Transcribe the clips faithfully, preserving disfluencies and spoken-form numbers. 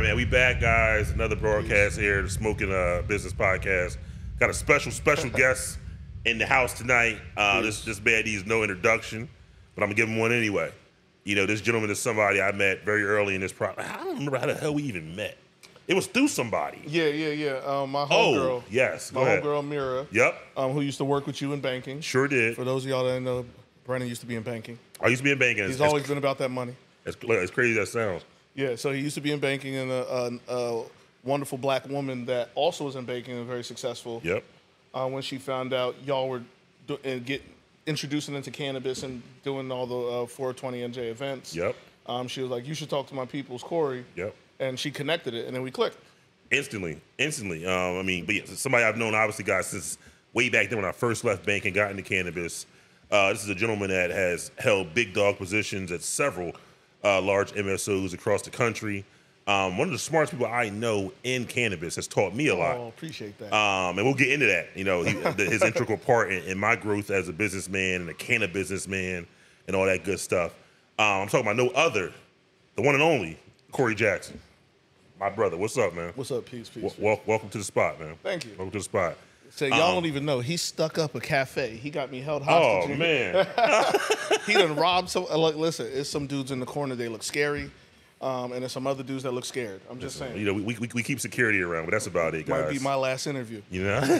man, we back, guys. Another broadcast here, the Smoking uh, Business Podcast. Got a special, special guest in the house tonight. Uh, this this man needs no introduction, but I'm gonna give him one anyway. You know, this gentleman is somebody I met very early in this process. I don't remember how the hell we even met. It was through somebody. Yeah, yeah, yeah. Um, my Oh, homegirl. yes. Go My ahead. homegirl, Mira. Yep. Um, who used to work with you in banking. Sure did. For those of y'all that didn't know, Brandon used to be in banking. I used to be in banking. He's It's, always it's, been about that money. as, as crazy as that sounds. Yeah, so he used to be in banking, and a, a, a wonderful black woman that also was in banking and very successful. Yep. Uh, when she found out y'all were do, and get introducing into cannabis and doing all the uh, four twenty N J events. Yep. Um, she was like, "You should talk to my people's Corey." Yep. And she connected it, and then we clicked. Instantly, instantly. Um, I mean, but yeah, somebody I've known, obviously, guys, since way back then when I first left banking, got into cannabis. Uh, this is a gentleman that has held big dog positions at several uh, large M S Os across the country. Um, one of the smartest people I know in cannabis, has taught me a lot. Oh, appreciate that. Um, and we'll get into that. You know, he, the, his integral part in, in my growth as a businessman and a cannabis businessman and all that good stuff. Um, I'm talking about no other, the one and only Corey Jackson. My brother, what's up, man? What's up, peace, peace. W- wel- welcome to the spot, man. Thank you. Welcome to the spot. So y'all Um, don't even know. He stuck up a cafe. He got me held hostage. Oh, man. He done robbed some. uh, Look, listen, it's some dudes in the corner. They look scary, um, and there's some other dudes that look scared. I'm just saying. You know, we, we, we keep security around, but that's about it, guys. Might be my last interview. You know?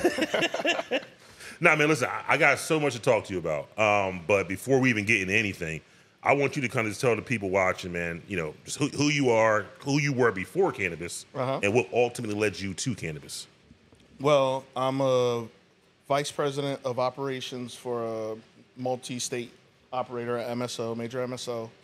Nah, man, listen, I, I got so much to talk to you about. Um, but before we even get into anything, I want you to kind of just tell the people watching, man, you know, just who, who you are, who you were before cannabis, Uh-huh. and what ultimately led you to cannabis. Well, I'm a vice president of operations for a multi-state operator at M S O, major M S O.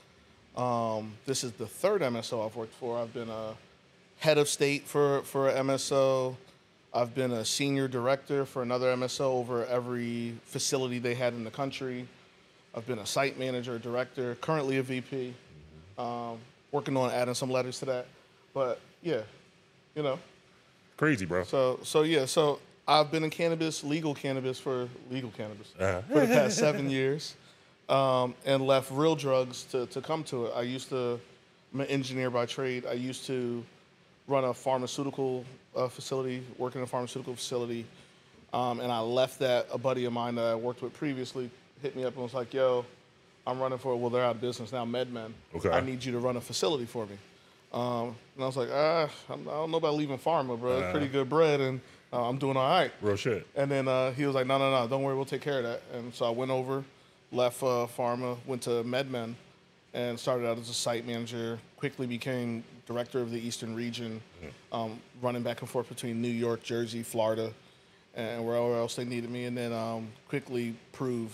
Um, this is the third M S O I've worked for. I've been a head of state for, for a M S O. I've been a senior director for another M S O over every facility they had in the country. I've been a site manager, director, currently a V P. Um, working on adding some letters to that. But yeah, you know. Crazy, bro. So, so yeah, so I've been in cannabis, legal cannabis for legal cannabis Uh-huh. for the past seven years, um, and left real drugs to, to come to it. I used to, I'm an engineer by trade. I used to run a pharmaceutical uh, facility, work in a pharmaceutical facility, um, and I left that. A buddy of mine that I worked with previously hit me up and was like, "Yo, I'm running for, well, they're out of business now, MedMen. Okay. I need you to run a facility for me." Um, and I was like, ah, I'm- I don't know about leaving pharma, bro. It's pretty good bread, and uh, I'm doing all right. Real shit. And then uh, he was like, no, no, no, don't worry, we'll take care of that. And so I went over, left uh, pharma, went to MedMen, and started out as a site manager, quickly became director of the Eastern region, um, running back and forth between New York, Jersey, Florida, and wherever else they needed me. And then um, quickly proved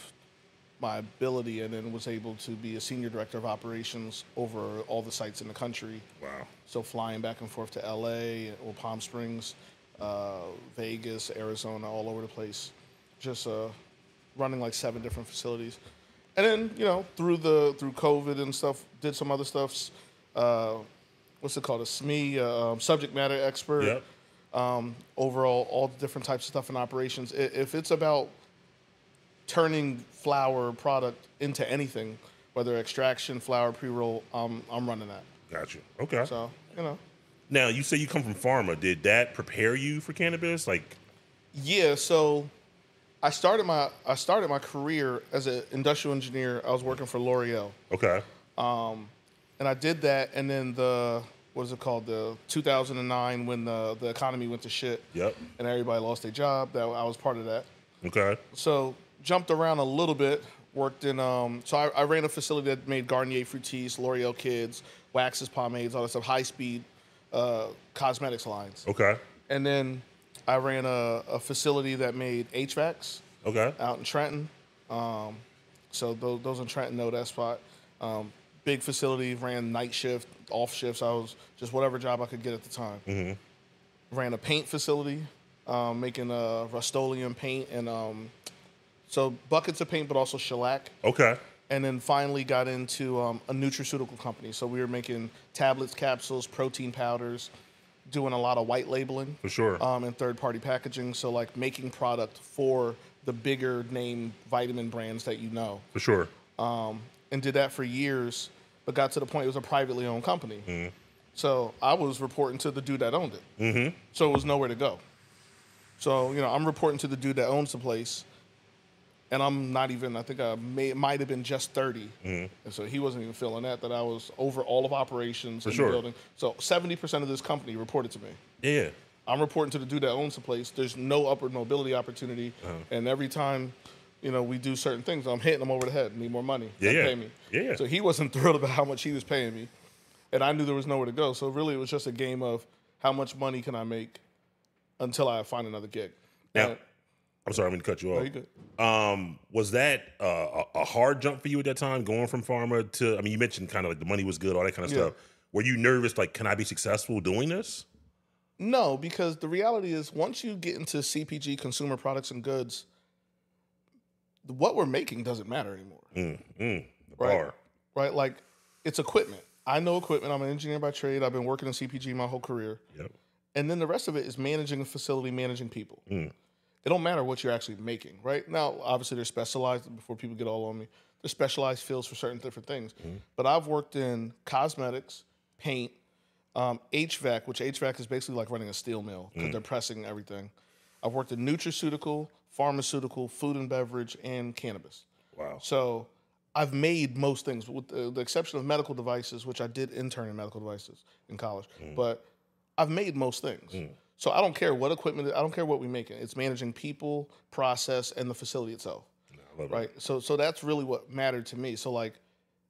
my ability, and then was able to be a senior director of operations over all the sites in the country. Wow. So flying back and forth to L A or Palm Springs, uh, Vegas, Arizona, all over the place, just uh, running like seven different facilities. And then, you know, through the through COVID and stuff, did some other stuffs. Uh, what's it called? A S M E, uh, um, subject matter expert. Yep. Um, overall, all the different types of stuff in operations. I- If it's about turning flower product into anything, whether extraction, flower, pre-roll, um, I'm running that. Got you. Okay. So, you know. Now, you say you come from pharma. Did that prepare you for cannabis? Like, Yeah, so I started my I started my career as an industrial engineer. I was working for L'Oreal. okay. And I did that, and then the, what is it called, the two thousand nine, when the, the economy went to shit. Yep. And everybody lost their job. That I was part of that. Okay. So jumped around a little bit, worked in, um, so I, I ran a facility that made Garnier Fructis, L'Oreal Kids, waxes, pomades, all that stuff, high-speed uh, cosmetics lines. Okay. And then I ran a, a facility that made H V A Cs Okay. out in Trenton. Um, so those, those in Trenton know that spot. Um, big facility, ran night shift, off shifts. I was just whatever job I could get at the time. Mm-hmm. Ran a paint facility, um, making uh, Rust-Oleum paint and um, so buckets of paint, but also shellac. Okay. And then finally got into um, a nutraceutical company. So we were making tablets, capsules, protein powders, doing a lot of white labeling. For sure. Um, and third-party packaging. So like making product for the bigger name vitamin brands that you know. For sure. Um, and did that for years, but got to the point it was a privately owned company. So I was reporting to the dude that owned it. Mm-hmm. So it was nowhere to go. So, you know, I'm reporting to the dude that owns the place, and I'm not even, I think I may, might have been just thirty. Mm-hmm. And so he wasn't even feeling that, that I was over all of operations For in sure. the building. So seventy percent of this company reported to me. Yeah. I'm reporting to the dude that owns the place. There's no upward mobility opportunity. Uh-huh. And every time, you know, we do certain things, I'm hitting him over the head. Need more money. Yeah, Don't yeah. pay me. Yeah. So he wasn't thrilled about how much he was paying me. And I knew there was nowhere to go. So really it was just a game of how much money can I make until I find another gig. Now, And, I'm sorry, I'm going to cut you no, off. you good. Um, was that uh, a, a hard jump for you at that time, going from pharma to, I mean, you mentioned kind of like the money was good, all that kind of Yeah. stuff. Were you nervous, like, can I be successful doing this? No, because the reality is once you get into C P G, consumer products and goods, what we're making doesn't matter anymore. Mm, mm, the Right. bar. Right? Like it's equipment. I know equipment. I'm an engineer by trade. I've been working in C P G my whole career. Yep. And then the rest of it is managing a facility, managing people. Mm. It don't matter what you're actually making, right? Now, obviously, they're specialized, before people get all on me, there's specialized fields for certain different things. Mm. But I've worked in cosmetics, paint, um, H V A C, which H V A C is basically like running a steel mill because mm. they're pressing everything. I've worked in nutraceutical, pharmaceutical, food and beverage, and cannabis. Wow. So I've made most things, with the, the exception of medical devices, which I did intern in medical devices in college. Mm. But I've made most things. Mm. So I don't care what equipment, I don't care what we make. It's managing people, process, and the facility itself. Yeah, I love right? It. So so that's really what mattered to me. So like,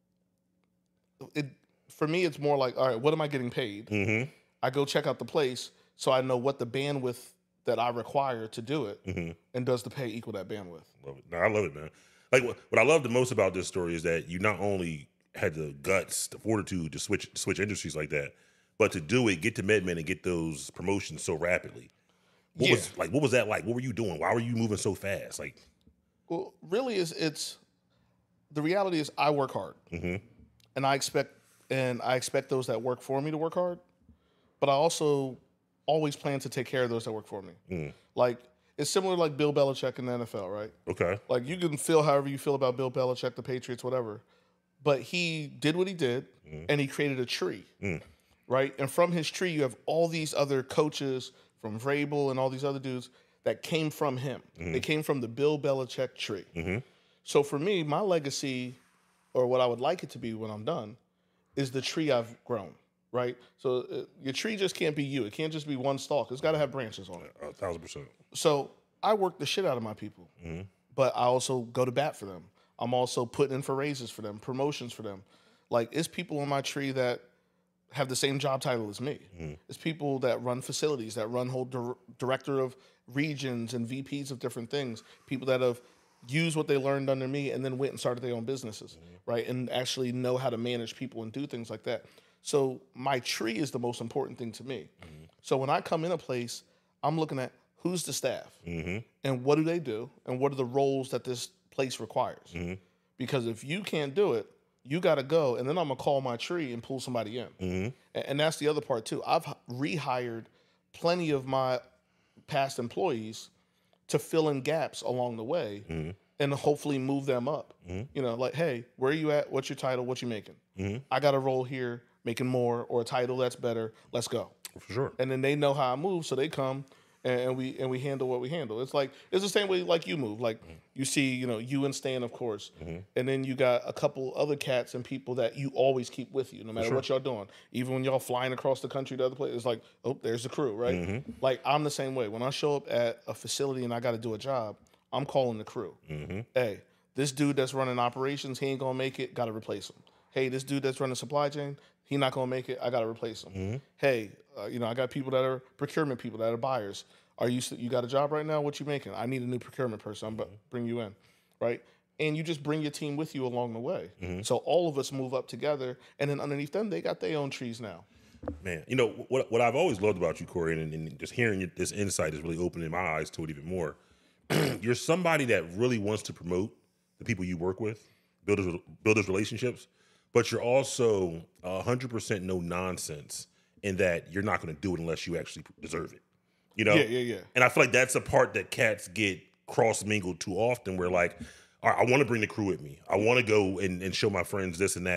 it for me, it's more like, all right, what am I getting paid? Mm-hmm. I go check out the place so I know what the bandwidth that I require to do it, mm-hmm. and does the pay equal that bandwidth? Love it. No, I love it, man. Like what, what I love the most about this story is that you not only had the guts, the fortitude to switch switch industries like that, but to do it, get to MedMen and get those promotions so rapidly. What yeah. was like? What was that like? What were you doing? Why were you moving so fast? Like, well, really, is it's the reality is I work hard, mm-hmm. and I expect and I expect those that work for me to work hard, but I also always plan to take care of those that work for me. Mm. Like it's similar like Bill Belichick in the N F L, right? Okay. Like you can feel however you feel about Bill Belichick, the Patriots, whatever, but he did what he did, mm. and he created a tree. Mm. Right? And from his tree, you have all these other coaches from Vrabel and all these other dudes that came from him. Mm-hmm. They came from the Bill Belichick tree. Mm-hmm. So for me, my legacy, or what I would like it to be when I'm done, is the tree I've grown, right? So uh, your tree just can't be you. It can't just be one stalk. It's got to have branches on it. A thousand percent. So I work the shit out of my people, mm-hmm. but I also go to bat for them. I'm also putting in for raises for them, promotions for them. Like, it's people on my tree that have the same job title as me. Mm. It's people that run facilities, that run whole dir- director of regions and V Ps of different things, people that have used what they learned under me and then went and started their own businesses, mm. right? And actually know how to manage people and do things like that. So my tree is the most important thing to me. Mm. So when I come in a place, I'm looking at who's the staff mm-hmm. and what do they do and what are the roles that this place requires. Mm-hmm. Because if you can't do it, you got to go, and then I'm going to call my tree and pull somebody in. Mm-hmm. And, and that's the other part, too. I've rehired plenty of my past employees to fill in gaps along the way mm-hmm. and hopefully move them up. Mm-hmm. You know, like, hey, where are you at? What's your title? What you making? Mm-hmm. I got a role here, making more, or a title that's better. Let's go. For sure. And then they know how I move, so they come, and, and we and we handle what we handle. It's like it's the same way like you move. Like mm-hmm. you see, you know, you and Stan, of course, mm-hmm. and then you got a couple other cats and people that you always keep with you, no matter sure. what y'all doing. Even when y'all flying across the country to other places, it's like, oh, there's the crew, right? Mm-hmm. Like I'm the same way. When I show up at a facility and I got to do a job, I'm calling the crew. Mm-hmm. Hey, this dude that's running operations, he ain't gonna make it. Got to replace him. Hey, this dude that's running supply chain, he not gonna make it. I got to replace him. Mm-hmm. Hey, uh, you know, I got people that are procurement people that are buyers. Are you you got a job right now? What you making? I need a new procurement person. I'm about to bring you in, right? And you just bring your team with you along the way. Mm-hmm. So all of us move up together, and then underneath them, they got their own trees now. Man, you know what? What I've always loved about you, Corey, and, and just hearing this insight is really opening my eyes to it even more. You're somebody that really wants to promote the people you work with, build those, build those relationships, but you're also one hundred percent no nonsense in that you're not going to do it unless you actually deserve it. You know? Yeah, yeah, yeah. And I feel like that's a part that cats get cross-mingled too often where like, all right, I want to bring the crew with me. I want to go and, and show my friends this and that.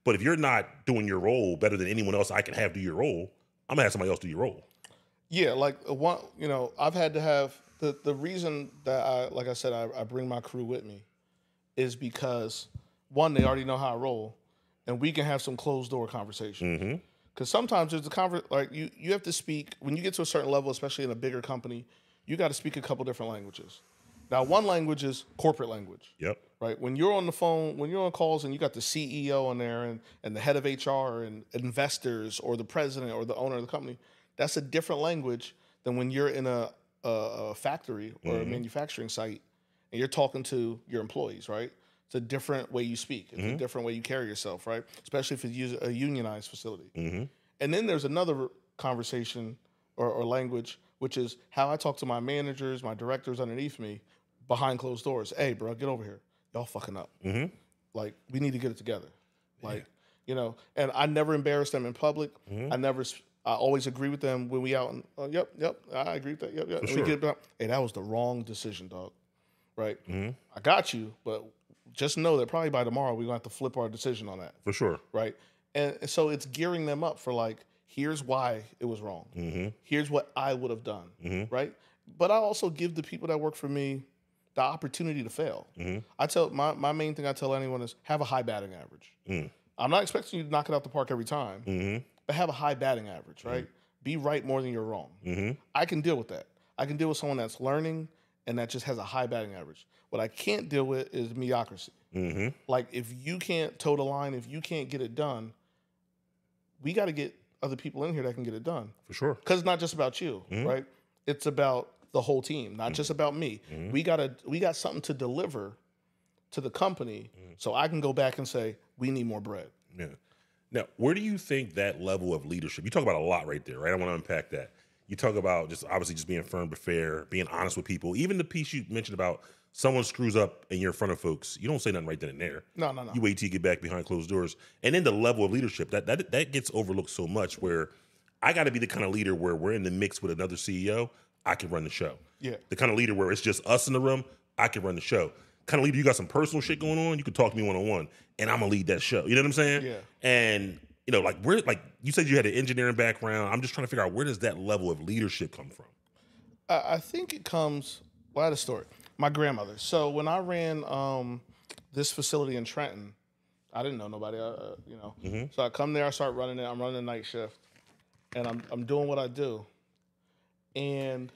But if you're not doing your role better than anyone else I can have do your role, I'm gonna have somebody else do your role. Yeah, like uh, one, you know, I've had to have the the reason that I, like I said, I, I bring my crew with me, is because one, they already know how I roll, and we can have some closed door conversations. Because sometimes there's a conver like you you have to speak when you get to a certain level, especially in a bigger company, you got to speak a couple different languages. Now, one language is corporate language. Yep. Right. When you're on the phone, when you're on calls and you got the C E O on there and, and the head of H R and investors or the president or the owner of the company, that's a different language than when you're in a, a, a factory or mm-hmm. a manufacturing site and you're talking to your employees, right? It's a different way you speak. It's mm-hmm. a different way you carry yourself, right? Especially if it's a unionized facility. Mm-hmm. And then there's another conversation or, or language, which is how I talk to my managers, my directors underneath me, behind closed doors. Hey, bro, get over here. Y'all fucking up. Mm-hmm. Like, we need to get it together. Like, yeah. you know, and I never embarrass them in public. Mm-hmm. I never, I always agree with them when we out. And, oh, yep, yep, I agree with that. Yep, yep. For and sure. we get it, hey, that was the wrong decision, dog. Right? Mm-hmm. I got you, but just know that probably by tomorrow we're going to have to flip our decision on that. For sure. Right? And so it's gearing them up for like, here's why it was wrong. Mm-hmm. Here's what I would have done. Mm-hmm. Right? But I also give the people that work for me the opportunity to fail. Mm-hmm. I tell my, my main thing I tell anyone is have a high batting average. Mm. I'm not expecting you to knock it out the park every time, mm-hmm. but have a high batting average, right? Mm-hmm. Be right more than you're wrong. Mm-hmm. I can deal with that. I can deal with someone that's learning and that just has a high batting average. What I can't deal with is mediocrity. Mm-hmm. Like if you can't toe the line, if you can't get it done, we got to get other people in here that can get it done. For sure. Because it's not just about you, mm-hmm. right? It's about the whole team, not mm-hmm. just about me. Mm-hmm. We gotta we got something to deliver to the company, mm-hmm. so I can go back and say we need more bread. Yeah. Now, where do you think that level of leadership? You talk about a lot right there, right? I want to unpack that. You talk about just obviously just being firm but fair, being honest with people. Even the piece you mentioned about someone screws up and you're in front of folks, you don't say nothing right then and there. No, no, no. You wait till you get back behind closed doors, and then the level of leadership that that that gets overlooked so much. Where I got to be the kind of leader where we're in the mix with another C E O. I can run the show. Yeah. The kind of leader where it's just us in the room, I can run the show. Kind of leader, you got some personal shit going on, you can talk to me one-on-one, and I'm going to lead that show. You know what I'm saying? Yeah. And, you know, like, where, like you said you had an engineering background. I'm just trying to figure out where does that level of leadership come from? I, I think it comes, well, I had a story. My grandmother. So when I ran um, this facility in Trenton, I didn't know nobody, uh, you know. Mm-hmm. So I come there, I start running it. I'm running a night shift, and I'm I'm doing what I do. And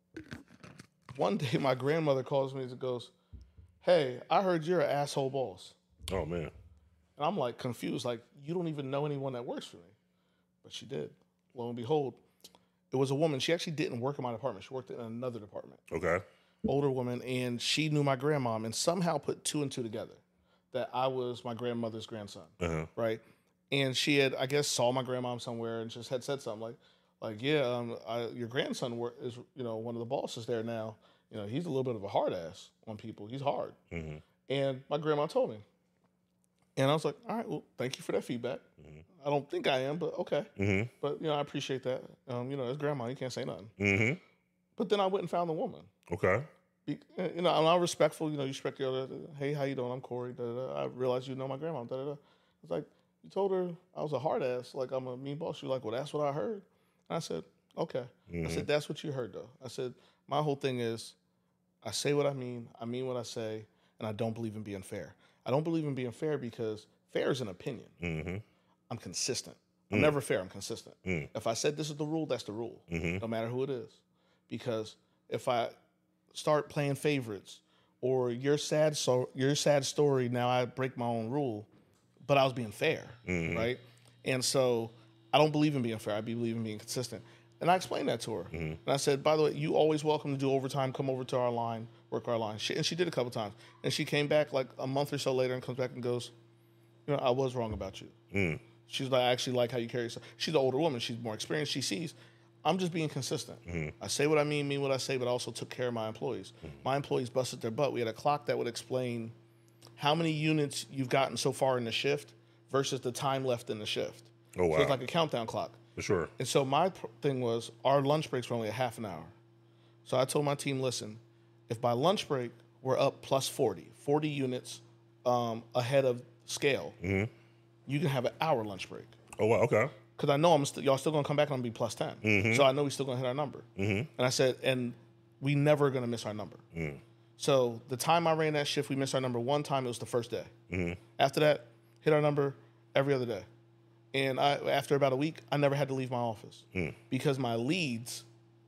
one day my grandmother calls me and goes, hey, I heard you're an asshole boss. Oh, man. And I'm like confused, like, you don't even know anyone that works for me. But she did. Lo and behold, it was a woman. She actually didn't work in my department. She worked in another department. Okay. Older woman, and she knew my grandmom and somehow put two and two together, that I was my grandmother's grandson, uh-huh. right? And she had, I guess, saw my grandmom somewhere and just had said something like, like, yeah, um, I, your grandson work, is, you know, one of the bosses there now. You know, he's a little bit of a hard ass on people. He's hard. Mm-hmm. And my grandma told me. And I was like, all right, well, thank you for that feedback. Mm-hmm. I don't think I am, but okay. Mm-hmm. But, you know, I appreciate that. Um, you know, as grandma, you can't say nothing. Mm-hmm. But then I went and found the woman. Okay. Be, you know, I'm not respectful. You know, you respect the other. Hey, how you doing? I'm Corey. Da, da, da. I realized you know my grandma. Da, da, da. I was like, you told her I was a hard ass, like I'm a mean boss. You're like, well, that's what I heard. And I said, okay. Mm-hmm. I said, that's what you heard, though. I said, my whole thing is I say what I mean. I mean what I say. And I don't believe in being fair. I don't believe in being fair because fair is an opinion. Mm-hmm. I'm consistent. I'm mm. never fair. I'm consistent. Mm. If I said this is the rule, that's the rule, mm-hmm. no matter who it is. Because if I start playing favorites or your sad so your sad story, now I break my own rule, but I was being fair, mm-hmm. right? And so I don't believe in being fair. I believe in being consistent. And I explained that to her. Mm-hmm. And I said, by the way, you always welcome to do overtime. Come over to our line, work our line. She, and she did a couple times. And she came back like a month or so later and comes back and goes, you know, I was wrong about you. Mm. She's like, I actually like how you carry yourself. She's an older woman. She's more experienced. She sees, I'm just being consistent. Mm-hmm. I say what I mean, mean what I say, but I also took care of my employees. Mm-hmm. My employees busted their butt. We had a clock that would explain how many units you've gotten so far in the shift versus the time left in the shift. Oh, wow. So it's like a countdown clock. For sure. And so my pr- thing was our lunch breaks were only a half an hour. So I told my team, listen, if by lunch break we're up plus forty, forty units um, ahead of scale, mm-hmm. you can have an hour lunch break. Oh, wow, okay. Because I know I'm st- y'all still gonna come back and I'm gonna be plus ten. Mm-hmm. So I know we still gonna hit our number. Mm-hmm. And I said, and we never gonna miss our number. Mm. So the time I ran that shift, we missed our number one time. It was the first day. Mm-hmm. After that, hit our number every other day. And I, after about a week, I never had to leave my office mm. because my leads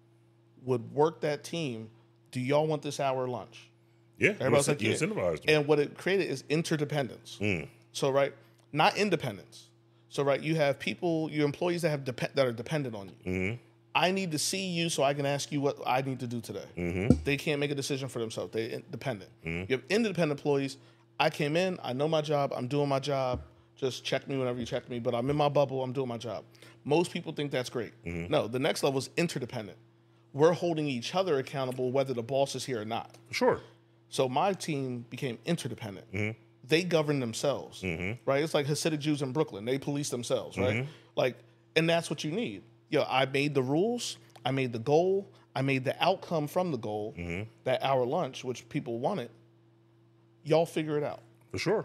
would work that team. Do y'all want this hour lunch? Yeah, everybody's you like, yeah. incentivized them. And what it created is interdependence. Mm. So right, not independence. So right, you have people, your employees that have dep- that are dependent on you. Mm-hmm. I need to see you so I can ask you what I need to do today. Mm-hmm. They can't make a decision for themselves. They're independent. Mm-hmm. You have independent employees. I came in, I know my job, I'm doing my job. Just check me whenever you check me, but I'm in my bubble, I'm doing my job. Most people think that's great. Mm-hmm. No, the next level is interdependent. We're holding each other accountable whether the boss is here or not. Sure. So my team became interdependent. Mm-hmm. They govern themselves, mm-hmm. right? It's like Hasidic Jews in Brooklyn. They police themselves, right? Mm-hmm. Like, and that's what you need. Yo, I made the rules. I made the goal. I made the outcome from the goal, mm-hmm. that hour lunch, which people wanted. Y'all figure it out. For sure.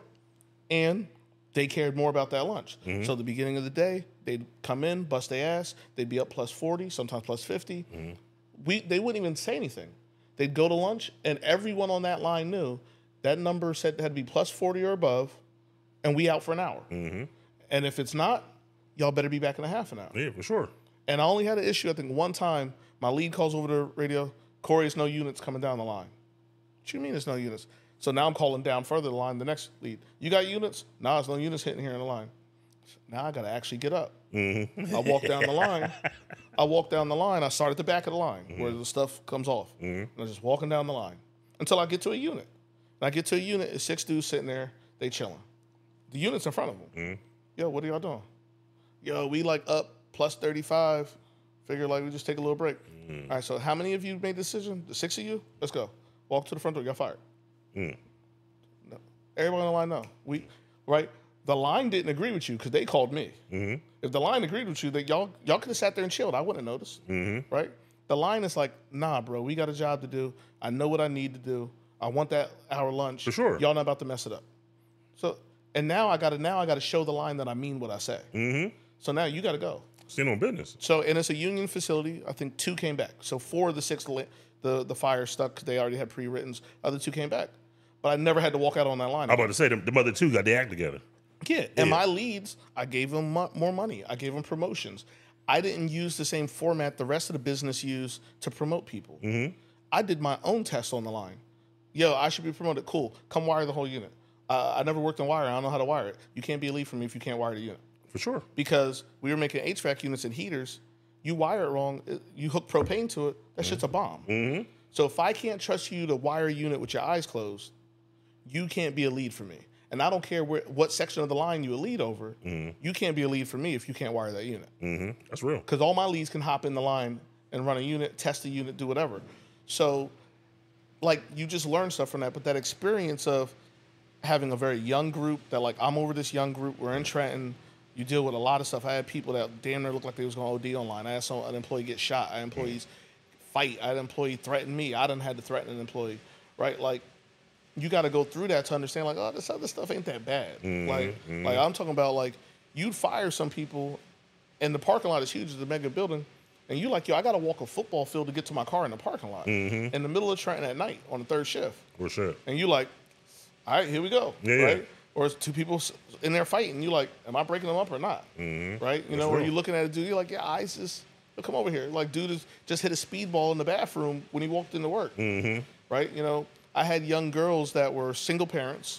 And they cared more about that lunch. Mm-hmm. So at the beginning of the day, they'd come in, bust their ass. They'd be up plus forty, sometimes plus fifty. Mm-hmm. We They wouldn't even say anything. They'd go to lunch, and everyone on that line knew that number said it had to be plus forty or above, and we out for an hour. Mm-hmm. And if it's not, y'all better be back in a half an hour. Yeah, for sure. And I only had an issue, I think, one time. My lead calls over the radio, Corey, there's no units coming down the line. What you mean there's no units? So now I'm calling down further the line, the next lead. You got units? No, there's no units hitting here in the line. Now I got to actually get up. Mm-hmm. I walk down the line. I walk down the line. I start at the back of the line mm-hmm. where the stuff comes off. Mm-hmm. And I'm just walking down the line until I get to a unit. When I get to a unit, it's six dudes sitting there. They chilling. The unit's in front of them. Mm-hmm. Yo, what are y'all doing? Yo, we like up plus thirty-five. Figure like we just take a little break. Mm-hmm. All right, so how many of you made the decision? The six of you? Let's go. Walk to the front door. Y'all fired. Mm. No. Everybody on the line, no. We, right? The line didn't agree with you because they called me. Mm-hmm. If the line agreed with you, that y'all y'all could have sat there and chilled. I wouldn't have noticed, mm-hmm. right? The line is like, nah, bro, we got a job to do. I know what I need to do. I want that hour lunch. For sure. Y'all not about to mess it up. So, and now I got to now I got to show the line that I mean what I say. Mm-hmm. So now you got to go. Stand on business. So, and it's a union facility. I think two came back. So four of the six, the the fire stuck. They already had pre-writtens. Other two came back. But I never had to walk out on that line. I'm about to say, the, the mother two got their act together. Yeah, and yeah. my leads, I gave them mo- more money. I gave them promotions. I didn't use the same format the rest of the business used to promote people. Mm-hmm. I did my own test on the line. Yo, I should be promoted. Cool. Come wire the whole unit. Uh, I never worked in wiring. I don't know how to wire it. You can't be a lead for me if you can't wire the unit. For sure. Because we were making H V A C units and heaters. You wire it wrong. You hook propane to it. That mm-hmm. shit's a bomb. Mm-hmm. So if I can't trust you to wire a unit with your eyes closed, you can't be a lead for me. And I don't care where, what section of the line you a lead over. Mm-hmm. You can't be a lead for me if you can't wire that unit. Mm-hmm. That's real. Because all my leads can hop in the line and run a unit, test a unit, do whatever. So, like, you just learn stuff from that. But that experience of having a very young group that, like, I'm over this young group. We're in Trenton. You deal with a lot of stuff. I had people that damn near looked like they was going to O D online. I had some, an employee get shot. I had employees mm-hmm. fight. I had an employee threaten me. I done had to threaten an employee, right? Like, you got to go through that to understand, like, oh, this other stuff ain't that bad. Mm-hmm, like, mm-hmm. like I'm talking about, like, you'd fire some people, and the parking lot is huge. It's a mega building, and you like, yo, I got to walk a football field to get to my car in the parking lot mm-hmm. in the middle of Trenton at night on the third shift. For sure. And you like, all right, here we go. Yeah, right? Yeah. Or it's two people in there fighting. You like, am I breaking them up or not? Mm-hmm. Right? You That's know, real. or you looking at a dude, you're like, yeah, ISIS, come over here. Like, dude is, just hit a speedball in the bathroom when he walked into work. Mm-hmm. Right? You know, I had young girls that were single parents,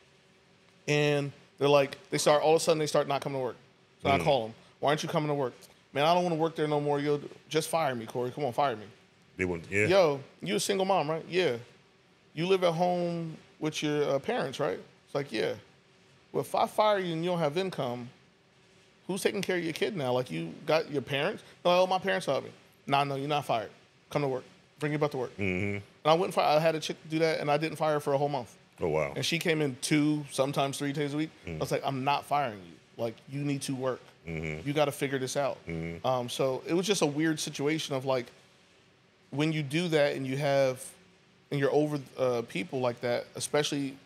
and they're like, they start, all of a sudden, they start not coming to work. So mm. I call them, why aren't you coming to work? Man, I don't want to work there no more. Yo, just fire me, Corey. Come on, fire me. They want, yeah. Yo, you a single mom, right? Yeah. You live at home with your uh, parents, right? It's like, yeah. Well, if I fire you and you don't have income, who's taking care of your kid now? Like, you got your parents? No, my parents help me. Nah, no, you're not fired. Come to work. Bring your butt to work. Mm-hmm. And I went and fire. I had a chick do that, and I didn't fire her for a whole month. Oh, wow. And she came in two, sometimes three days a week. Mm-hmm. I was like, I'm not firing you. Like, you need to work. Mm-hmm. You got to figure this out. Mm-hmm. Um, so it was just a weird situation of, like, when you do that and you have, and you're over uh, people like that, especially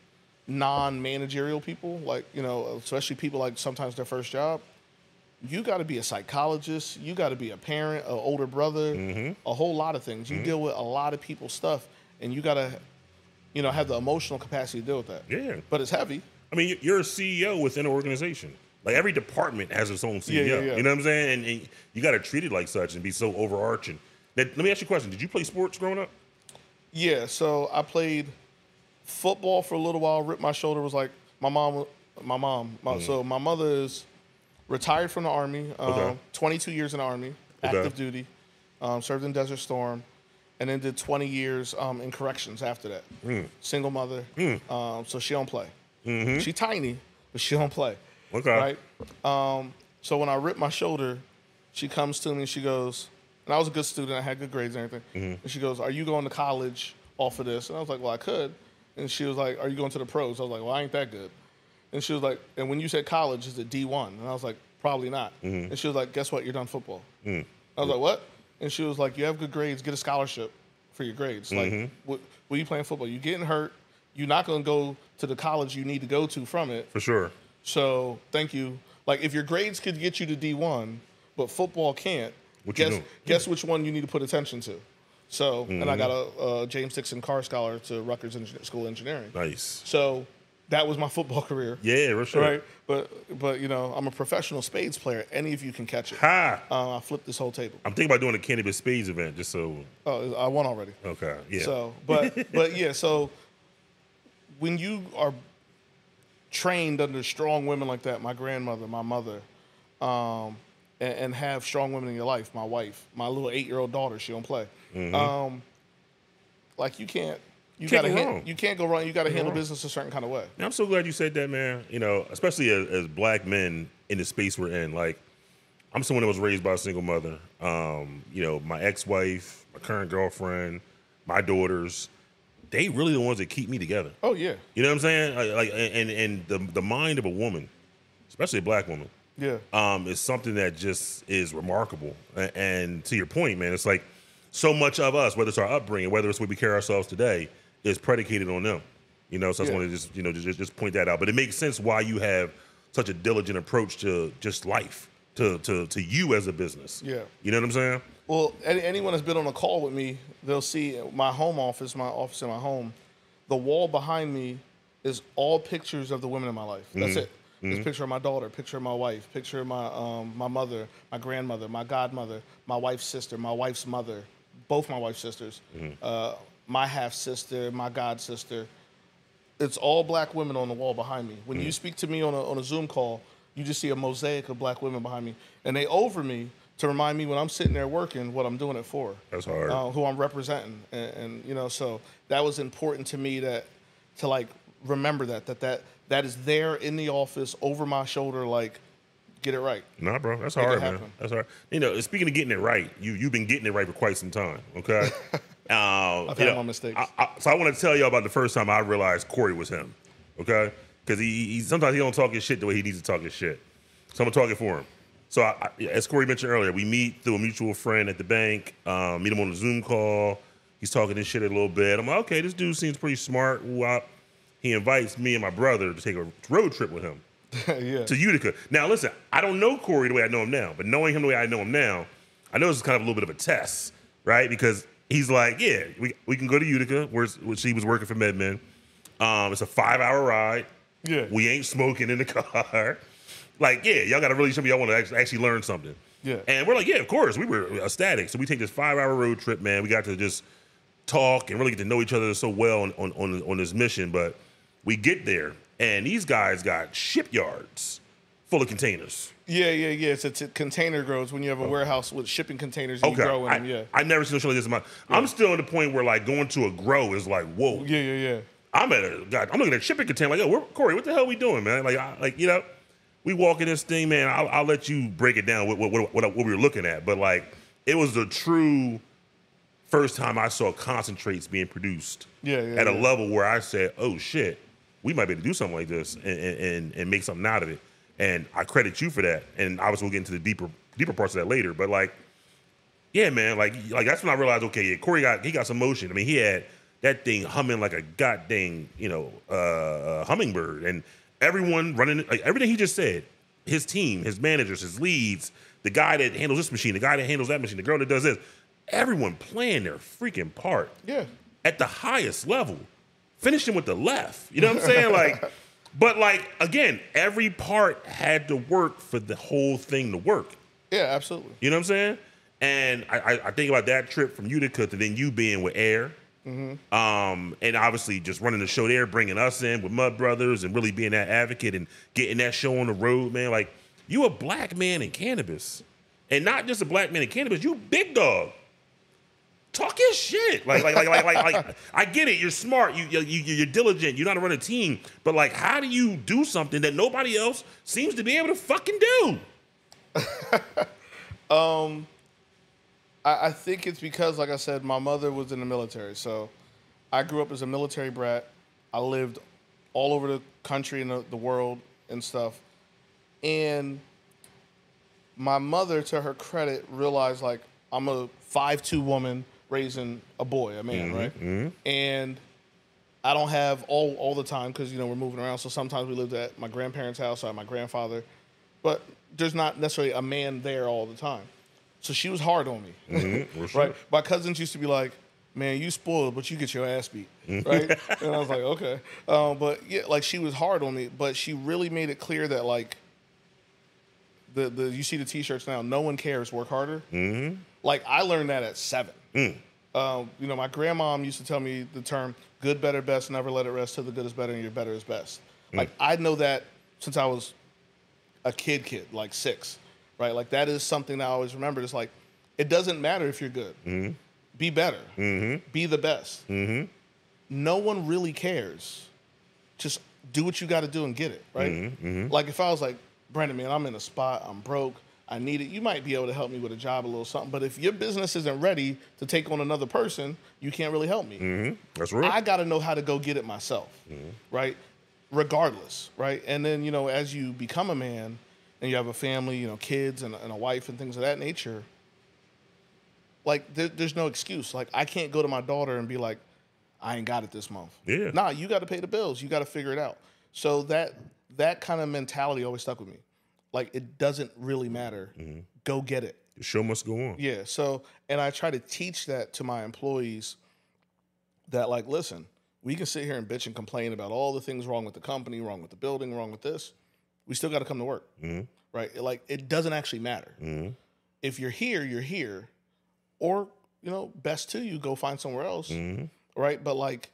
non-managerial people, like, you know, especially people like sometimes their first job, you got to be a psychologist, you got to be a parent, an older brother, Mm-hmm. a whole lot of things. You deal with a lot of people's stuff, and you got to, you know, have the emotional capacity to deal with that. Yeah. But it's heavy. I mean, you're a C E O within an organization. Like every department has its own C E O. Yeah, yeah, yeah. You know what I'm saying? And, and you got to treat it like such and be so overarching. Now, let me ask you a question. Did you play sports growing up? Yeah, so I played football for a little while. Ripped my shoulder. Was like my mom. My mom. My, So my mother is retired from the Army. Um, Okay. twenty-two years in the Army, Okay. active duty. Um, served in Desert Storm, and then did twenty years um, in corrections after that. Single mother. Um, so she don't play. She tiny, but she don't play. Okay. Right. Um, so when I ripped my shoulder, she comes to me and she goes, and I was a good student. I had good grades and everything. And she goes, "Are you going to college off of this?" And I was like, "Well, I could." And she was like, "Are you going to the pros?" I was like, "Well, I ain't that good." And she was like, "And when you said college, is it D one?" And I was like, "Probably not." And she was like, "Guess what? You're done football." I was like, "What?" And she was like, "You have good grades. Get a scholarship for your grades. Like, what, what are you playing football? You getting hurt. You're not going to go to the college you need to go to from it. For sure. So thank you. Like, if your grades could get you to D one, but football can't, What you guess doing? guess which one you need to put attention to." So, and I got a, a James Dixon Carr Scholar to Rutgers Eng- School of Engineering. Nice. So that was my football career. Yeah, for sure. Right, but but you know, I'm a professional spades player. Any of you can catch it. Ha! Uh, I flipped this whole table. I'm thinking about doing a cannabis spades event just so. Oh, I won already. Okay. Yeah. So, but but yeah, so when you are trained under strong women like that, my grandmother, my mother, um, and, and have strong women in your life, my wife, my little eight-year-old daughter, she don't play. Um, like you can't, you Can't gotta, go han- wrong. you can't go wrong. You gotta handle wrong. business a certain kind of way. Now, I'm so glad you said that, man. You know, especially as, as black men in the space we're in. Like, I'm someone that was raised by a single mother. Um, you know, my ex-wife, my current girlfriend, my daughters, they really the ones that keep me together. Oh yeah, You know what I'm saying? Like, like and and the the mind of a woman, especially a black woman, yeah, um, is something that just is remarkable. A- And to your point, man, it's like so much of us, whether it's our upbringing, whether it's what we carry ourselves today, is predicated on them. You know, so I just Yeah. want to just you know just just point that out. But it makes sense why you have such a diligent approach to just life, to to to you as a business. Yeah. You know what I'm saying? Well, any, anyone that's been on a call with me, they'll see my home office, my office in my home. The wall behind me is all pictures of the women in my life. That's it. There's a picture of my daughter, picture of my wife, picture of my um, my mother, my grandmother, my godmother, my wife's sister, my wife's mother, both my wife's sisters, uh, my half sister, my god sister. It's all black women on the wall behind me. When you speak to me on a on a Zoom call, you just see a mosaic of black women behind me, and they over me to remind me when I'm sitting there working what I'm doing it for. That's hard. Uh, who I'm representing, and, and you know, so that was important to me that to like remember that that that that is there in the office over my shoulder. Like, get it right. Nah, bro, that's Make it hard, man. happen. That's hard. You know, speaking of getting it right, you you've been getting it right for quite some time. Okay. um, I've you had know, my mistakes. I, I, so I want to tell y'all about the first time I realized Corey was him. Okay, because he, he sometimes he don't talk his shit the way he needs to talk his shit. So I'm gonna talk it for him. So I, I, as Corey mentioned earlier, we meet through a mutual friend at the bank. Um, meet him on a Zoom call. He's talking his shit a little bit. I'm like, okay, this dude seems pretty smart. Wop. He invites me and my brother to take a road trip with him Yeah. to Utica. Now, listen, I don't know Corey the way I know him now, but knowing him the way I know him now, I know this is kind of a little bit of a test, right? Because he's like, yeah, we, we can go to Utica, where, where she was working for MedMen. Um, it's a five-hour ride. Yeah. We ain't smoking in the car. Like, yeah, y'all got to really show me y'all want to actually, actually learn something. Yeah. And we're like, yeah, of course. We were ecstatic. So we take this five-hour road trip, man. We got to just talk and really get to know each other so well on, on, on, on this mission. But we get there, and these guys got shipyards full of containers. Yeah, yeah, yeah. It's a t- container grows when you have a warehouse with shipping containers and you grow in I, them. Yeah. I never seen a show like this in my. I'm still at the point where like going to a grow is like, whoa. Yeah, yeah, yeah. I'm at a God, I'm looking at a shipping container like, yo, where, Corey, what the hell we doing, man? Like, I, like you know, we walk in this thing, man. I'll, I'll let you break it down what what, what what we were looking at, but like it was the true first time I saw concentrates being produced Yeah, yeah, at a yeah. level where I said, oh shit, we might be able to do something like this and and, and, and make something out of it. And I credit you for that. And obviously we'll get into the deeper deeper parts of that later. But like, yeah, man, like like that's when I realized, okay, yeah, Corey got he got some motion. I mean, he had that thing humming like a goddamn, you know, uh, hummingbird, and everyone running like everything he just said. His team, his managers, his leads, the guy that handles this machine, the guy that handles that machine, the girl that does this, everyone playing their freaking part. Yeah. At the highest level, finishing with the left. You know what I'm saying? Like, but like again, every part had to work for the whole thing to work. Yeah, absolutely. You know what I'm saying? And I, I, I think about that trip from Utica to then you being with Air, mm-hmm. um, and obviously just running the show there, bringing us in with Mud Brothers, and really being that advocate and getting that show on the road, man. Like, you a black man in cannabis, and not just a black man in cannabis. You big dog. Talk your shit. Like, like, like, like, like, like. I get it. You're smart. You, you, you, you're diligent. You know how to run a team. But like, how do you do something that nobody else seems to be able to fucking do? um, I, I think it's because, like I said, my mother was in the military. So I grew up as a military brat. I lived all over the country and the, the world and stuff. And my mother, to her credit, realized, like, I'm a five two woman raising a boy, a man, mm-hmm, right? Mm-hmm. And I don't have all all the time because, you know, we're moving around. So sometimes we lived at my grandparents' house. I had my grandfather. But there's not necessarily a man there all the time. So she was hard on me, mm-hmm, for sure. right? My cousins used to be like, man, you spoiled, but you get your ass beat, right? And I was like, okay. Um, but, yeah, like, she was hard on me. But she really made it clear that, like, the, the you see the T-shirts now, no one cares, work harder. Mm-hmm. Like, I learned that at seven. Mm. Um, you know, my grandmom used to tell me the term good, better, best, never let it rest till the good is better and your better is best. Mm. Like, I know that since I was a kid kid, like six, right? Like, that is something that I always remembered. It's like, it doesn't matter if you're good. Mm-hmm. Be better. Mm-hmm. Be the best. Mm-hmm. No one really cares. Just do what you got to do and get it, right? Mm-hmm. Mm-hmm. Like, if I was like, Brandon, man, I'm in a spot, I'm broke, I need it. You might be able to help me with a job, a little something. But if your business isn't ready to take on another person, you can't really help me. Mm-hmm. That's right. I got to know how to go get it myself, mm-hmm. right? Regardless, right? And then, you know, as you become a man and you have a family, you know, kids and, and a wife and things of that nature, like, there, there's no excuse. Like, I can't go to my daughter and be like, I ain't got it this month. Yeah. Nah, you got to pay the bills. You got to figure it out. So that that kind of mentality always stuck with me. Like, it doesn't really matter. Mm-hmm. Go get it. The show must go on. Yeah. So, and I try to teach that to my employees that, like, listen, we can sit here and bitch and complain about all the things wrong with the company, wrong with the building, wrong with this. We still got to come to work. Mm-hmm. Right? Like, it doesn't actually matter. Mm-hmm. If you're here, you're here. Or, you know, best to you, go find somewhere else. Mm-hmm. Right? But, like,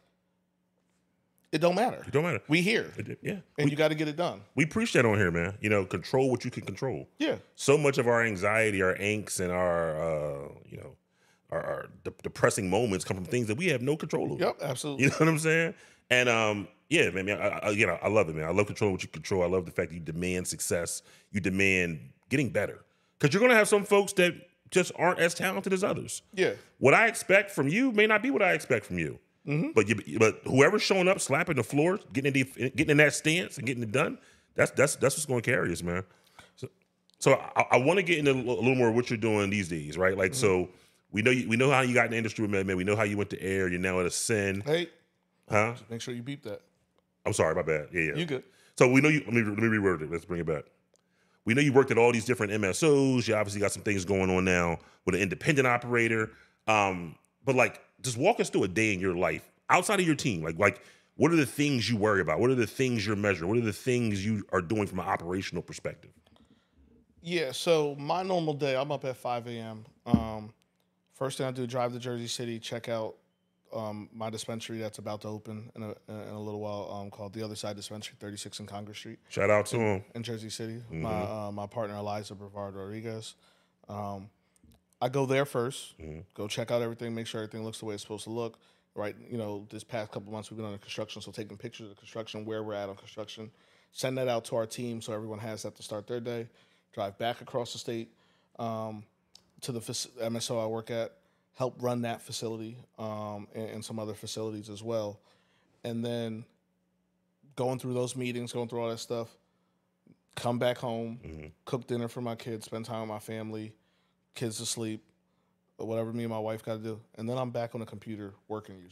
it don't matter. It don't matter. We here. It, yeah. And we, you got to get it done. We preach that on here, man. You know, control what you can control. Yeah. So much of our anxiety, our angst, and our, uh, you know, our, our de- depressing moments come from things that we have no control over. Yep, absolutely. You know what I'm saying? And, um, yeah, man, man I, I, you know, I love it, man. I love controlling what you control. I love the fact that you demand success. You demand getting better. Because you're going to have some folks that just aren't as talented as others. Yeah. What I expect from you may not be what I expect from you. Mm-hmm. But you, but whoever's showing up, slapping the floor, getting in the, getting in that stance and getting it done, that's that's that's what's going to carry us, man. So, so I, I want to get into a little more of what you're doing these days, right? Like, mm-hmm. so we know you, we know how you got in the industry, man. Man, we know how you went to Air. You're now at Ascend. Hey, huh? Just make sure you beep that. I'm sorry, my bad. Yeah, yeah. You good? So we know you. Let me let me reword it. Let's bring it back. We know you worked at all these different M S Os. You obviously got some things going on now with an independent operator. Um, but like, just walk us through a day in your life outside of your team. Like, like, what are the things you worry about? What are the things you're measuring? What are the things you are doing from an operational perspective? Yeah. So my normal day, I'm up at five a.m. Um, first thing I do, drive to Jersey City, check out um, my dispensary that's about to open in a, in a little while, um, called The Other Side Dispensary, thirty-six in Congress Street. Shout out to in, him. In Jersey City. Mm-hmm. My uh, my partner, Eliza Brevard Rodriguez. Um, I go there first, mm-hmm. go check out everything, make sure everything looks the way it's supposed to look. Right, you know, this past couple of months we've been under construction, so taking pictures of the construction, where we're at on construction, send that out to our team so everyone has that to start their day. Drive back across the state um, to the M S O I work at, help run that facility um, and, and some other facilities as well. And then going through those meetings, going through all that stuff, come back home, mm-hmm. cook dinner for my kids, spend time with my family, kids asleep, or whatever me and my wife got to do. And then I'm back on the computer working usually.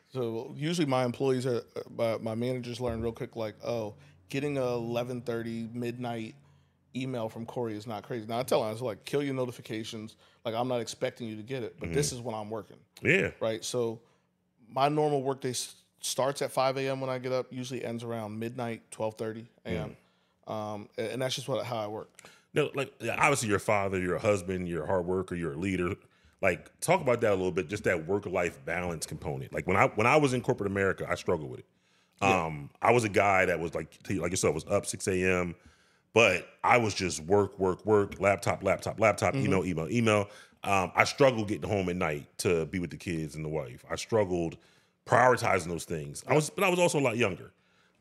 So usually my employees are my, my managers learn real quick. Like, oh, getting a eleven thirty midnight email from Corey is not crazy. Now I tell them, I was like, kill your notifications. Like, I'm not expecting you to get it, but mm-hmm. this is when I'm working. Yeah. Right. So my normal workday starts at five a.m. when I get up. Usually ends around midnight, twelve thirty a.m. Mm. Um, and that's just what how I work. No, like obviously you're a father, you're a husband, you're a hard worker, you're a leader. Like, talk about that a little bit, just that work-life balance component. Like, when I when I was in corporate America, I struggled with it. Yeah. Um, I was a guy that was, like like yourself, was up six a.m., but I was just work, work, work, laptop, laptop, laptop, mm-hmm. email, email, email. Um, I struggled getting home at night to be with the kids and the wife. I struggled prioritizing those things. I was, but I was also a lot younger.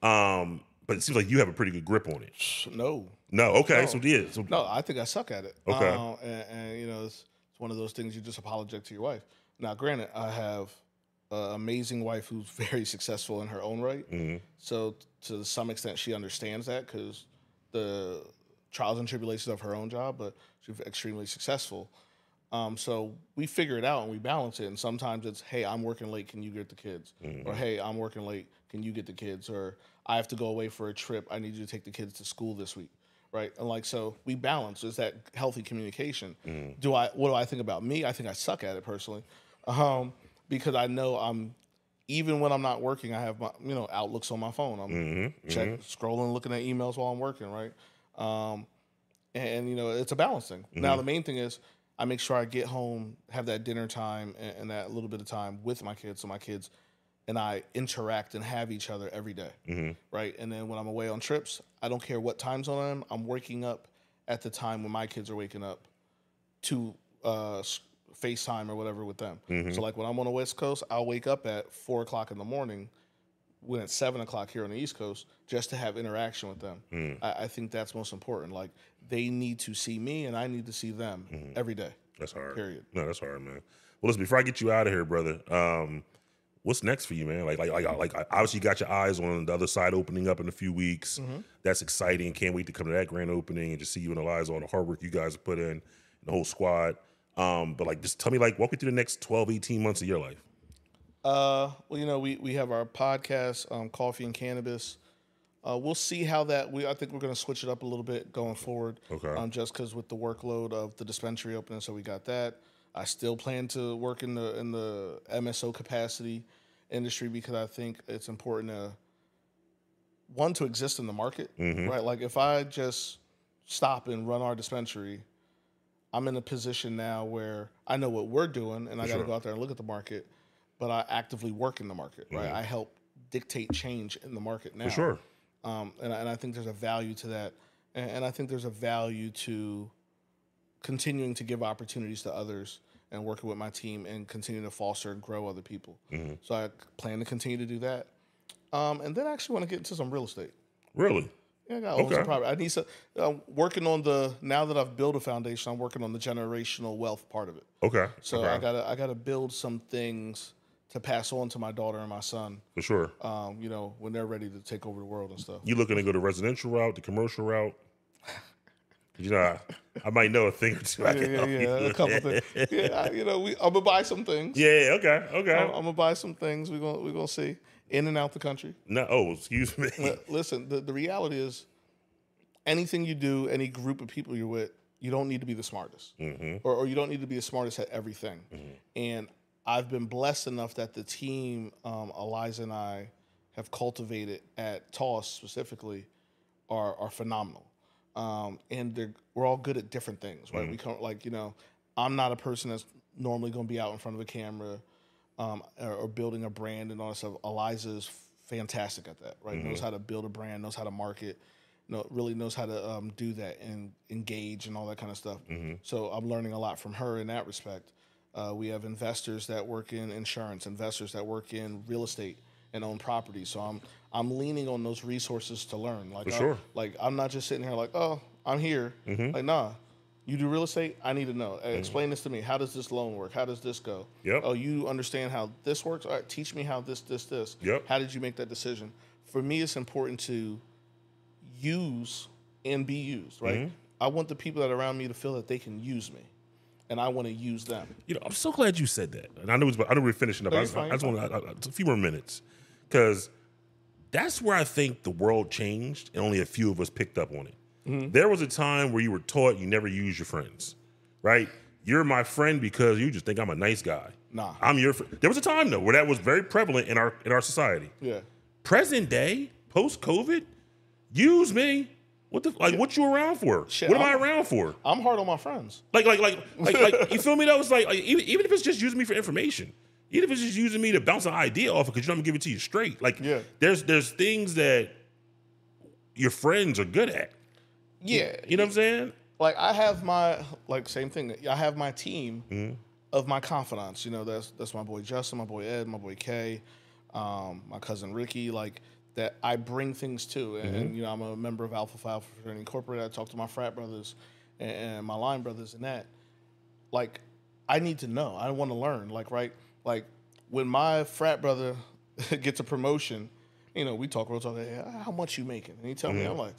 Um, but it seems like you have a pretty good grip on it. No. No, okay, no. so yeah. So, no, I think I suck at it. Okay. Uh, and, and, you know, it's, it's one of those things you just apologize to your wife. Now, granted, I have an amazing wife who's very successful in her own right. Mm-hmm. So to some extent, she understands that because the trials and tribulations of her own job, but she's extremely successful. Um, so we figure it out and we balance it. And sometimes it's, hey, I'm working late. Can you get the kids? Mm-hmm. Or, hey, I'm working late. Can you get the kids? Or I have to go away for a trip. I need you to take the kids to school this week. Right. And like, so we balance. There's that healthy communication. Mm. Do I, what do I think about me? I think I suck at it personally. Um, because I know I'm, even when I'm not working, I have my, you know, outlooks on my phone. I'm mm-hmm. check, mm-hmm. scrolling, looking at emails while I'm working. Right. Um, and, and, you know, it's a balancing. Mm-hmm. Now, the main thing is I make sure I get home, have that dinner time and, and that little bit of time with my kids. So my kids and I interact and have each other every day, mm-hmm. right? And then when I'm away on trips, I don't care what time zone I'm. I'm waking up at the time when my kids are waking up to uh, FaceTime or whatever with them. Mm-hmm. So like when I'm on the West Coast, I'll wake up at four o'clock in the morning, when it's seven o'clock here on the East Coast, just to have interaction with them. Mm. I, I think that's most important. Like they need to see me and I need to see them mm-hmm. every day. That's hard. Period. No, that's hard, man. Well, listen, before I get you out of here, brother, um, what's next for you, man? Like, like, like, like, obviously, you got your eyes on the other side opening up in a few weeks. Mm-hmm. That's exciting. Can't wait to come to that grand opening and just see you and Eliza, all the hard work you guys have put in, and the whole squad. Um, but like, just tell me, like, walk me through the next twelve, eighteen months of your life. Uh, well, you know, we we have our podcast, um, Coffee and Cannabis. Uh, we'll see how that. We I think we're going to switch it up a little bit going forward. Okay. Um, just because with the workload of the dispensary opening, so we got that. I still plan to work in the in the M S O capacity industry because I think it's important to one to exist in the market, mm-hmm. right? Like if I just stop and run our dispensary, I'm in a position now where I know what we're doing, and I got to sure. go out there and look at the market. But I actively work in the market, right? Mm-hmm. I help dictate change in the market now. For sure. Um, and, and I think there's a value to that. And, and I think there's a value to continuing to give opportunities to others and working with my team and continue to foster and grow other people. Mm-hmm. So I plan to continue to do that. Um, and then I actually want to get into some real estate. Really? Yeah, I got okay. some property. I need some, I'm working on the, now that I've built a foundation, I'm working on the generational wealth part of it. Okay. So okay. I gotta I gotta build some things to pass on to my daughter and my son. For sure. Um, you know, when they're ready to take over the world and stuff. You looking to go the residential route, the commercial route? You know, I, I might know a thing or two. I yeah, can yeah, help yeah, you. a couple things. Yeah, I, you know, we, I'm gonna buy some things. Yeah, okay, okay. I'm, I'm gonna buy some things. We're gonna we're gonna see in and out the country. No, oh, excuse me. Listen, the, the reality is, anything you do, any group of people you're with, you don't need to be the smartest, mm-hmm. or, or you don't need to be the smartest at everything. Mm-hmm. And I've been blessed enough that the team, um, Eliza and I, have cultivated at Toss specifically, are are phenomenal. Um, and they're, we're all good at different things, right? Mm-hmm. We come like you know, I'm not a person that's normally going to be out in front of a camera, um, or, or building a brand and all that stuff. Eliza is fantastic at that, right? Mm-hmm. Knows how to build a brand, knows how to market, know, really knows how to um, do that and engage and all that kind of stuff. Mm-hmm. So I'm learning a lot from her in that respect. Uh, we have investors that work in insurance, investors that work in real estate and own property. So I'm I'm leaning on those resources to learn. Like, For I, sure. like I'm not just sitting here like, oh, I'm here. Mm-hmm. Like, nah, you do real estate. I need to know. Mm-hmm. Explain this to me. How does this loan work? How does this go? Yep. Oh, you understand how this works? All right, teach me how this, this, this. Yep. How did you make that decision? For me, it's important to use and be used. Right. Mm-hmm. I want the people that are around me to feel that they can use me. and I want to use them. You know, I'm so glad you said that. And I know, it's, I know we're finishing up. No, I, you're just, fine, I just you're want I, I, a few more minutes because that's where I think the world changed, and only a few of us picked up on it. Mm-hmm. There was a time where you were taught you never use your friends, right? You're my friend because you just think I'm a nice guy. Nah, I'm your friend. There was a time though where that was very prevalent in our in our society. Yeah. Present day, post COVID, use me. What the like? What you around for? Shit, what am I'm, I around for? I'm hard on my friends. Like, like, like, like, like you feel me? Though it's like, like even, even if it's just using me for information, even if it's just using me to bounce an idea off of, because you know I'm gonna give it to you straight. Like, Yeah. there's there's things that your friends are good at. Yeah. You know what I'm saying? Like I have my like same thing. I have my team Mm-hmm. of my confidants. You know, that's that's my boy Justin, my boy Ed, my boy Kay, um, my cousin Ricky. Like that, I bring things to, and, Mm-hmm. and you know, I'm a member of Alpha Phi Alpha Fraternity Incorporated. I talk to my frat brothers and, and my line brothers, and that. Like, I need to know. I want to learn. Like, right? Like when my frat brother gets a promotion, you know, we talk real talk. Hey, how much you making? And he tell Mm-hmm. me, I'm like,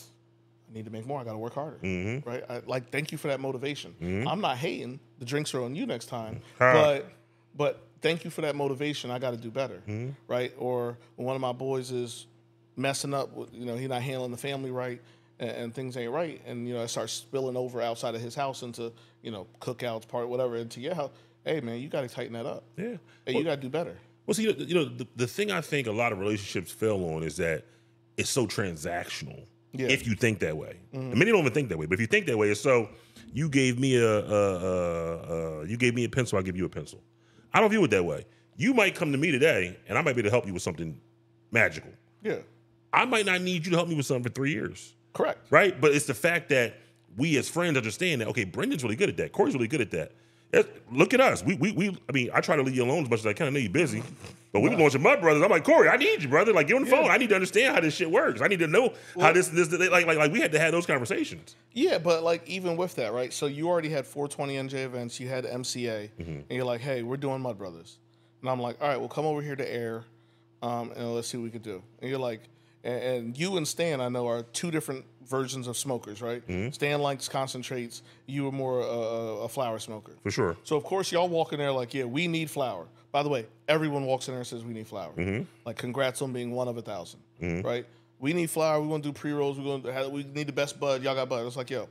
I need to make more. I got to work harder. Mm-hmm. Right? I, like, thank you for that motivation. Mm-hmm. I'm not hating. The drinks are on you next time. Huh. But but thank you for that motivation. I got to do better. Mm-hmm. Right? Or when one of my boys is messing up, with, you know, he's not handling the family right, and, and things ain't right, and you know, it starts spilling over outside of his house into, you know, cookouts, part whatever, into your house. Hey man, you got to tighten that up. Yeah. Hey, Well, you got to do better. well, see, you know, the, the thing I think a lot of relationships fail on is that it's so transactional. Yeah. If you think that way, and many don't even think that way. But if you think that way, it's so you gave me a, a, a, a you gave me a pencil, I give you a pencil. I don't view it that way. You might come to me today, and I might be able to help you with something magical. Yeah. I might not need you to help me with something for three years, Correct. right? But it's the fact that we as friends understand that, okay, Brendan's really good at that. Corey's really good at that. It's, look at us. We, we, we. I mean, I try to leave you alone as much as I can. I know you're busy, but we been launching Mud Brothers. I'm like, Corey, I need you, brother. Like, get on the Yeah. phone. I need to understand how this shit works. I need to know Well- how this, this, like, like, like, we had to have those conversations. Yeah, but like even with that, right? So you already had four twenty N J events, you had M C A, Mm-hmm. and you're like, hey, we're doing Mud Brothers. And I'm like, all right, well, come over here to Air, um, and let's see what we could do. And you're like, and, and you and Stan, I know, are two different versions of smokers, right? Mm-hmm. Stan likes concentrates. You are more uh, a flower smoker. For sure. So of course y'all walk in there like, yeah, we need flour. By the way, everyone walks in there and says we need flour. Mm-hmm. Like, congrats on being one of a 1000 right? We need flour. We want to do pre rolls. We going to have, we need the best bud. Y'all got bud. It's like, yo,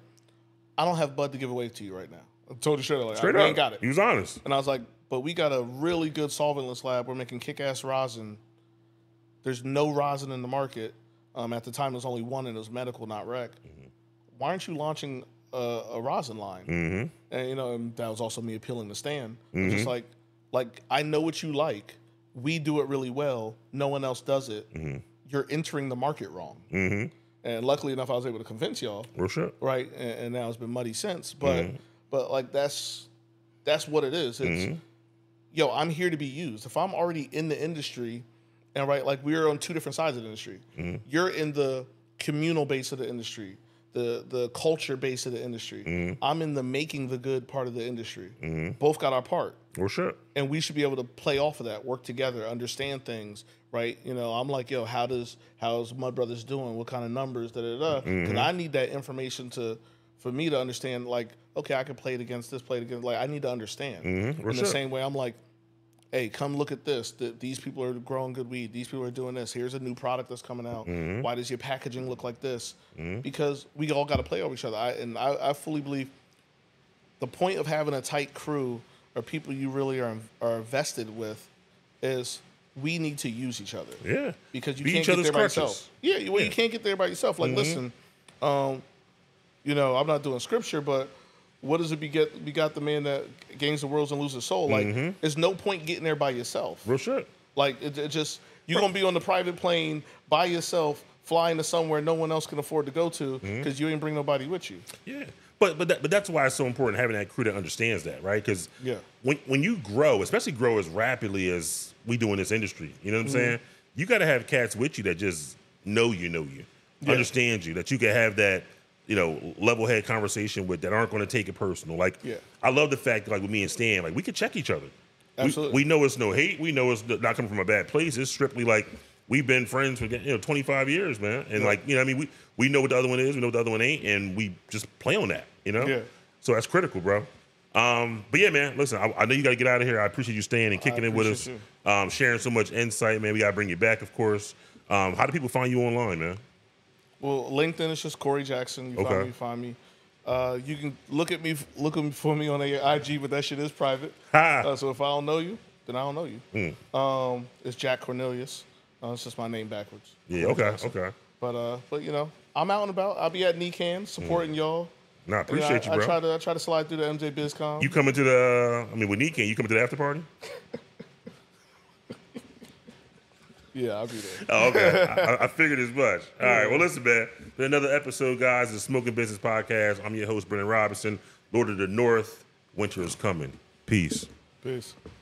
I don't have bud to give away to you right now. I told you straight like, Straight I, up. we ain't got it. He was honest. And I was like, but we got a really good solventless lab. We're making kick-ass rosin. There's no rosin in the market. Um, at the time, there's only one, and it was medical, not rec. Mm-hmm. Why aren't you launching a, a rosin line? Mm-hmm. And you know, and that was also me appealing to Stan. I'm just like, like I know what you like. We do it really well. No one else does it. Mm-hmm. You're entering the market wrong. Mm-hmm. And luckily enough, I was able to convince y'all. Real shit. Right, and, and now it's been muddy since. But Mm-hmm. but like that's that's what it is. It's Mm-hmm. yo, I'm here to be used. If I'm already in the industry, and right, like we're on two different sides of the industry. Mm-hmm. You're in the communal base of the industry, the the culture base of the industry. Mm-hmm. I'm in the making the good part of the industry. Mm-hmm. Both got our part. Real shit. And we should be able to play off of that, work together, understand things, right? You know, I'm like, yo, how does how's Mud Brothers doing? What kind of numbers? Da da da. Because I need that information to, for me to understand. Like, okay, I can play it against this, play it against. Like, I need to understand. Mhm, for In sure. the same way, I'm like, hey, come look at this. Th- These people are growing good weed. These people are doing this. Here's a new product that's coming out. Mm-hmm. Why does your packaging look like this? Because we all got to play off each other. I, and I, I fully believe the point of having a tight crew or people you really are are vested with is we need to use each other. Yeah. Because you Be can't each get other's there by crutches. yourself. Yeah, well, Yeah. Mm-hmm. you can't get there by yourself. Like, listen, um, you know, I'm not doing scripture, but what does it beget begot the man that gains the world and loses his soul? Like, Mm-hmm. there's no point getting there by yourself. Real shit. Like, it, it just you're gonna be on the private plane by yourself, flying to somewhere no one else can afford to go to because Mm-hmm. you ain't bring nobody with you. Yeah, but but that, but that's why it's so important having that crew that understands that, right? Because Yeah. when when you grow, especially grow as rapidly as we do in this industry, you know what I'm Mm-hmm. saying? You got to have cats with you that just know you, know you, Yeah. understand you, that you can have that, you know, level head conversation with that aren't going to take it personal. Like, Yeah. I love the fact that, like with me and Stan, like we could check each other. We- Absolutely. We, know it's no hate. We know it's not coming from a bad place. It's strictly like we've been friends for you know twenty-five years, man. And like you know, what I mean, we we know what the other one is. We know what the other one ain't, and we just play on that. You know. Yeah. So that's critical, bro. Um, but yeah, man, listen, I, I know you got to get out of here. I appreciate you staying and kicking it with us, um, sharing so much insight, man. We got to bring you back, of course. Um, how do people find you online, man? Well, LinkedIn is just Corey Jackson. You Okay. find me, find me. Uh, you can look at me, look for me on a I G, but that shit is private. Ha. Uh, so if I don't know you, then I don't know you. Mm. Um, it's Jack Cornelius. Uh, it's just my name backwards. Yeah, Corey okay, Jackson. okay. But uh, but you know, I'm out and about. I'll be at NECAN supporting y'all. Nah, appreciate you, you, know, I, bro. I try to I try to slide through the M J BizCon. You coming to the, I mean, with Nikan, you coming to the after party? Yeah, I'll be there. Oh, okay. I, I figured as much. All right. Well, listen, man. For another episode, guys, of the Smoking Business Podcast. I'm your host, Brennan Robinson. Lord of the North. Winter is coming. Peace. Peace.